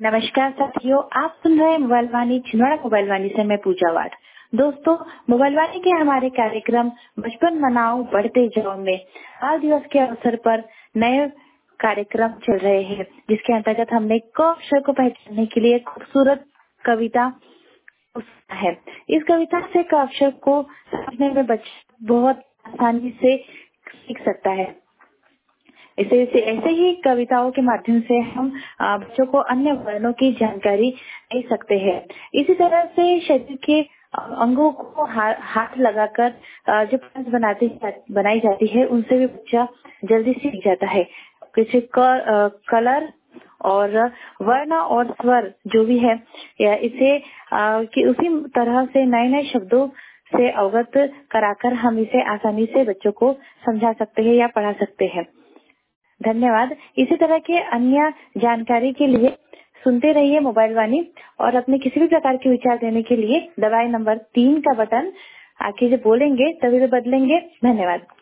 नमस्कार साथियों, आप सुन रहे हैं मोबाइल वाणी छिंदवाड़ा मोबाइल वाणी से मैं पूजा वाट। दोस्तों, मोबाइल वाणी के हमारे कार्यक्रम बचपन मनाओ बढ़ते जाओ में बाल दिवस के अवसर पर नए कार्यक्रम चल रहे हैं, जिसके अंतर्गत हमने क अक्षर को पहचानने के लिए खूबसूरत कविता है। इस कविता से क अक्षर को समझने में बच्चा बहुत आसानी से सीख सकता है। ऐसे ही कविताओं के माध्यम से हम बच्चों को अन्य वर्णों की जानकारी दे सकते हैं। इसी तरह से शरीर के अंगों को हाथ लगाकर जो पेंस बनाई जाती है, उनसे भी बच्चा जल्दी सीख जाता है। किसी कलर और वर्ण और स्वर जो भी है, या इसे कि उसी तरह से नए नए शब्दों से अवगत कराकर हम इसे आसानी से बच्चों को समझा सकते हैं या पढ़ा सकते हैं। धन्यवाद। इसी तरह के अन्य जानकारी के लिए सुनते रहिए मोबाइल वाणी, और अपने किसी भी प्रकार के विचार देने के लिए दबाए नंबर 3 का बटन आके जब बोलेंगे तभी तो बदलेंगे। धन्यवाद।